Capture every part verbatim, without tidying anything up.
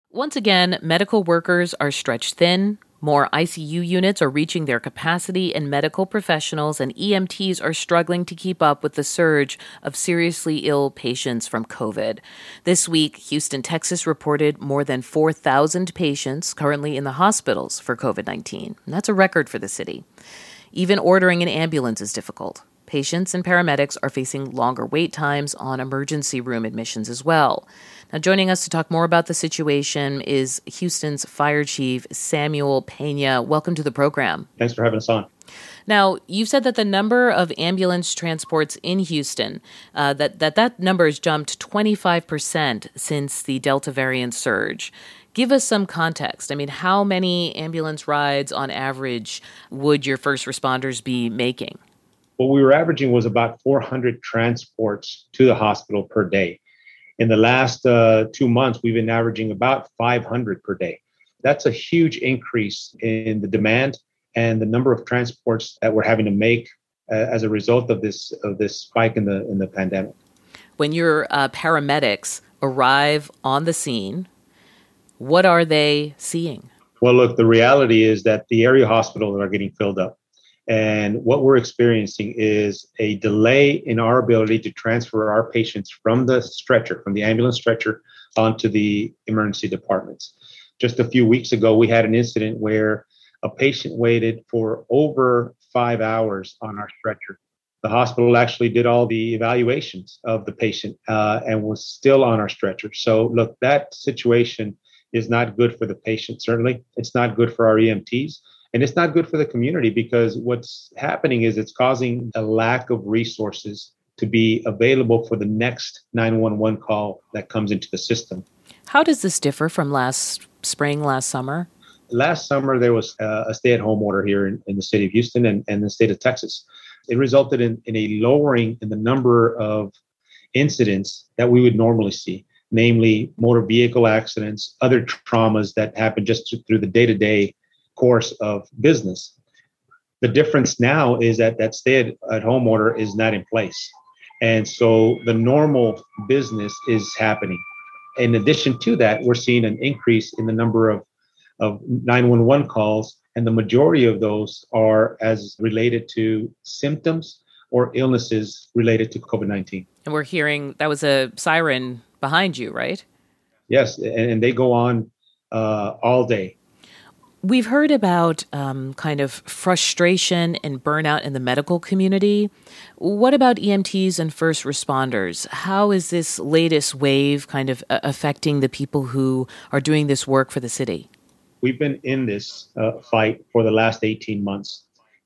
Once again, medical workers are stretched thin. More I C U units are reaching their capacity, and medical professionals and E M Ts are struggling to keep up with the surge of seriously ill patients from COVID. This week, Houston, Texas reported more than four thousand patients currently in the hospitals for COVID nineteen. And that's a record for the city. Even ordering an ambulance is difficult. Patients and paramedics are facing longer wait times on emergency room admissions as well. Now, joining us to talk more about the situation is Houston's Fire Chief, Samuel Pena. Welcome to the program. Thanks for having us on. Now, you've said that the number of ambulance transports in Houston, uh, that, that that number has jumped twenty-five percent since the Delta variant surge. Give us some context. I mean, how many ambulance rides on average would your first responders be making? What we were averaging was about four hundred transports to the hospital per day. In the last uh, two months, we've been averaging about five hundred per day. That's a huge increase in the demand and the number of transports that we're having to make uh, as a result of this of this spike in the in the pandemic. When your uh, paramedics arrive on the scene, what are they seeing? Well, look, the reality is that the area hospitals are getting filled up. And what we're experiencing is a delay in our ability to transfer our patients from the stretcher, from the ambulance stretcher, onto the emergency departments. Just a few weeks ago, we had an incident where a patient waited for over five hours on our stretcher. The hospital actually did all the evaluations of the patient uh, and was still on our stretcher. So, look, that situation is not good for the patient, certainly. It's not good for our E M Ts. And it's not good for the community because what's happening is it's causing a lack of resources to be available for the next nine one one call that comes into the system. How does this differ from last spring, last summer? Last summer, there was uh, a stay-at-home order here in, in the city of Houston and, and the state of Texas. It resulted in, in a lowering in the number of incidents that we would normally see, namely motor vehicle accidents, other traumas that happen just through the day-to-day course of business. The difference now is that that stay-at-home order is not in place. And so the normal business is happening. In addition to that, we're seeing an increase in the number of, of nine one one calls, and the majority of those are as related to symptoms or illnesses related to COVID nineteen. And we're hearing that was a siren behind you, right? Yes, and, and they go on uh, all day. We've heard about um, kind of frustration and burnout in the medical community. What about E M Ts and first responders? How is this latest wave kind of uh, affecting the people who are doing this work for the city? We've been in this uh, fight for the last eighteen months.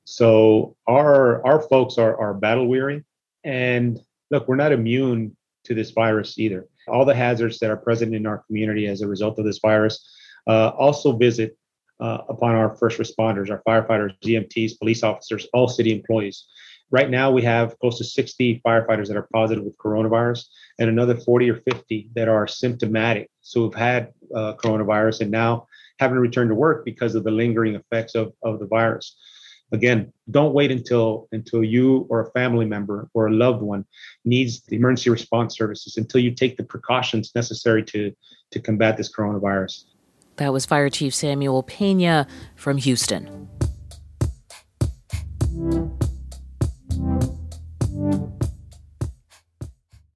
So our our folks are, are battle weary. And look, we're not immune to this virus either. All the hazards that are present in our community as a result of this virus uh, also visit Uh, upon our first responders, our firefighters, E M Ts, police officers, all city employees. Right now, we have close to sixty firefighters that are positive with coronavirus and another forty or fifty that are symptomatic. So we've had uh, coronavirus and now having to return to work because of the lingering effects of, of the virus. Again, don't wait until until you or a family member or a loved one needs the emergency response services until you take the precautions necessary to, to combat this coronavirus. That was Fire Chief Samuel Pena from Houston.